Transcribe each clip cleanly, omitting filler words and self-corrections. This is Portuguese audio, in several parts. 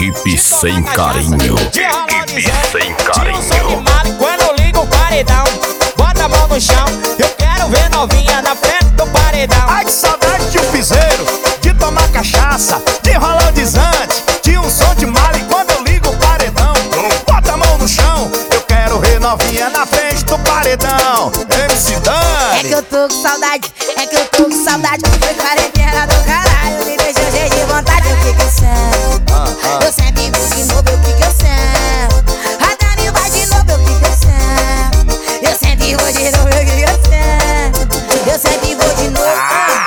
Equipe sem carinho. Equipe sem carinho. Quando eu ligo o paredão, bota a mão no chão. Eu quero ver novinha na frente do paredão. Ai, que saudade de um piseiro, de tomar cachaça, de rolar o desante, de um som de mala. E quando eu ligo o paredão, bota a mão no chão. Eu quero ver novinha na frente do paredão. MC Dani. É que eu tô com saudade, é que eu tô com saudade. Foi quarentena do caralho, me deixou cheio de vontade. O que que eu sento? Eu sempre vou de novo, o que que eu sento? A Dani vai de novo, o que que eu sento? Eu sempre vou de novo, o que que eu sento? Eu sempre vou de novo.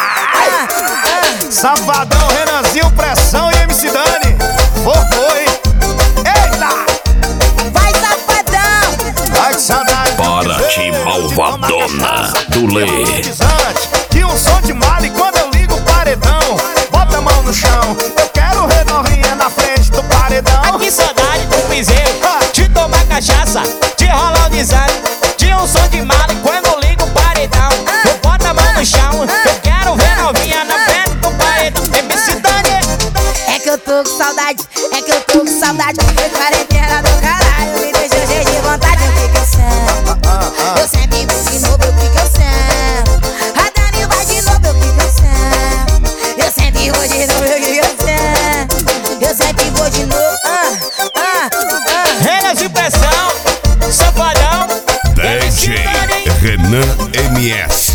Safadão, Renanzinho, Pressão e MC Dani. Foi. Eita! Vai, safadão! Ai, que saudade. Para ti, malvadona do Lê. De um som de mala. E quando eu ligo o paredão, bota a mão no chão. Eu quero ver novinha na frente do paredão. Ai, que saudade do piseiro, de tomar cachaça, de rolar o desante, de um som de mala. E quando eu ligo o paredão, eu boto a mão no chão. Eu quero ver novinha na frente do paredão. MC Dani. É que eu tô com saudade, é que eu tô com saudade. Foi quarentena do caralho, me deixou cheio de vontade. O que que eu sento? Eu sempre vou de novo, o que que eu sento? A Dani vai de novo, o que que eu sento? Eu sempre vou de novo, o que que eu sento? Eu sempre vou de novo. Renas de Pressão, Safadão, DJ Renan MS.